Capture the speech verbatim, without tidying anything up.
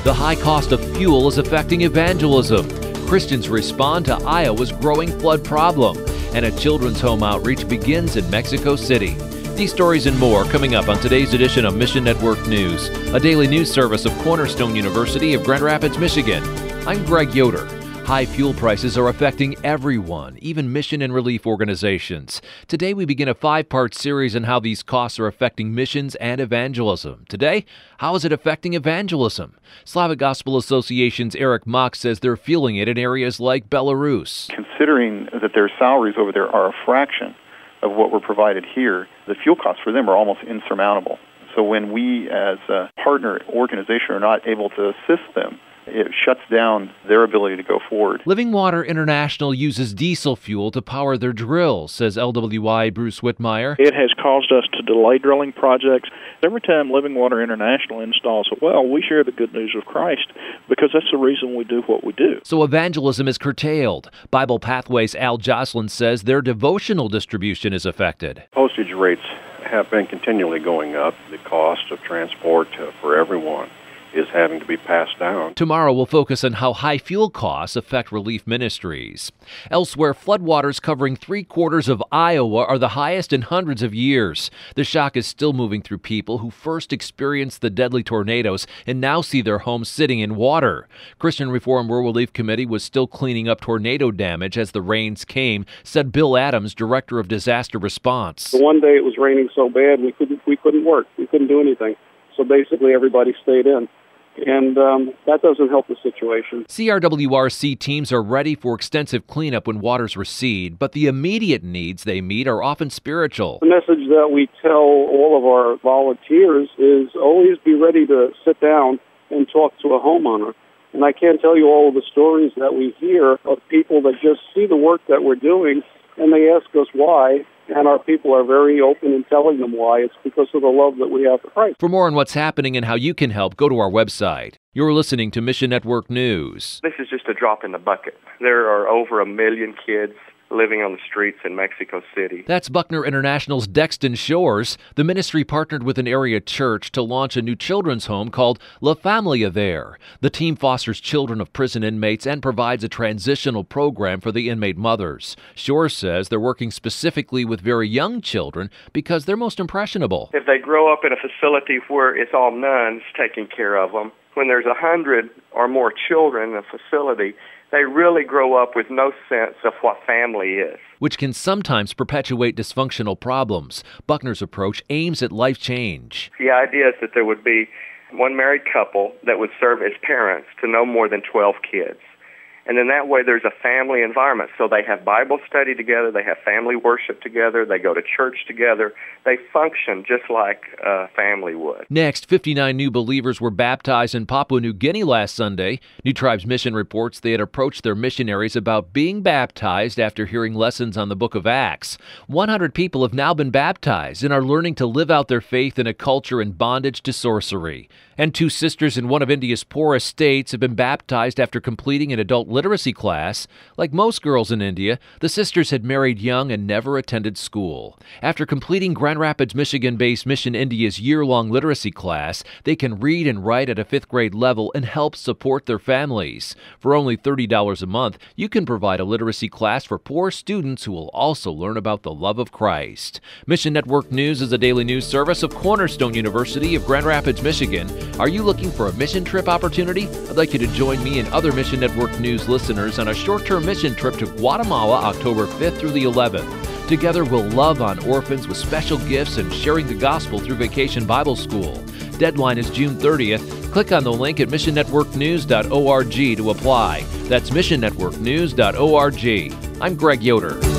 The high cost of fuel is affecting evangelism. Christians respond to Iowa's growing flood problem. And a children's home outreach begins in Mexico City. These stories and more coming up on today's edition of Mission Network News, a daily news service of Cornerstone University of Grand Rapids, Michigan. I'm Greg Yoder. High fuel prices are affecting everyone, even mission and relief organizations. Today we begin a five-part series on how these costs are affecting missions and evangelism. Today, how is it affecting evangelism? Slavic Gospel Association's Eric Mock says they're feeling it in areas like Belarus. Considering that their salaries over there are a fraction of what were provided here, the fuel costs for them are almost insurmountable. So when we as a partner organization are not able to assist them, it shuts down their ability to go forward. Living Water International uses diesel fuel to power their drills, says L W I Bruce Whitmire. It has caused us to delay drilling projects. Every time Living Water International installs a well, we share the good news of Christ because that's the reason we do what we do. So evangelism is curtailed. Bible Pathways' Al Jocelyn says their devotional distribution is affected. Postage rates have been continually going up. The cost of transport uh, for everyone is having to be passed down. Tomorrow we'll focus on how high fuel costs affect relief ministries. Elsewhere, floodwaters covering three-quarters of Iowa are the highest in hundreds of years. The shock is still moving through people who first experienced the deadly tornadoes and now see their homes sitting in water. Christian Reform World Relief Committee was still cleaning up tornado damage as the rains came, said Bill Adams, Director of Disaster Response. One day it was raining so bad we couldn't, we couldn't work. We couldn't do anything. So basically everybody stayed in. And um, that doesn't help the situation. C R W R C teams are ready for extensive cleanup when waters recede, but the immediate needs they meet are often spiritual. The message that we tell all of our volunteers is always be ready to sit down and talk to a homeowner. And I can't tell you all of the stories that we hear of people that just see the work that we're doing and they ask us why. And our people are very open in telling them why. It's because of the love that we have for Christ. For more on what's happening and how you can help, go to our website. You're listening to Mission Network News. This is just a drop in the bucket. There are over a million kids living on the streets in Mexico City. That's Buckner International's Dexton Shores. The ministry partnered with an area church to launch a new children's home called La Familia there. The team fosters children of prison inmates and provides a transitional program for the inmate mothers. Shores says they're working specifically with very young children because they're most impressionable. If they grow up in a facility where it's all nuns taking care of them, when there's a hundred or more children in a facility, they really grow up with no sense of what family is. Which can sometimes perpetuate dysfunctional problems. Buckner's approach aims at life change. The idea is that there would be one married couple that would serve as parents to no more than twelve kids. And then that way there's a family environment. So they have Bible study together, they have family worship together, they go to church together. They function just like a family would. Next, fifty-nine new believers were baptized in Papua New Guinea last Sunday. New Tribes Mission reports they had approached their missionaries about being baptized after hearing lessons on the book of Acts. one hundred people have now been baptized and are learning to live out their faith in a culture in bondage to sorcery. And two sisters in one of India's poorest states have been baptized after completing an adult literacy class. Like most girls in India, the sisters had married young and never attended school. After completing Grand Rapids, Michigan-based Mission India's year-long literacy class, they can read and write at a fifth grade level and help support their families. For only thirty dollars a month, you can provide a literacy class for poor students who will also learn about the love of Christ. Mission Network News is a daily news service of Cornerstone University of Grand Rapids, Michigan. Are you looking for a mission trip opportunity? I'd like you to join me and other Mission Network News listeners on a short-term mission trip to Guatemala October fifth through the eleventh. Together we'll love on orphans with special gifts and sharing the gospel through Vacation Bible School. Deadline is June thirtieth. Click on the link at mission network news dot org to apply. That's mission network news dot org. I'm Greg Yoder.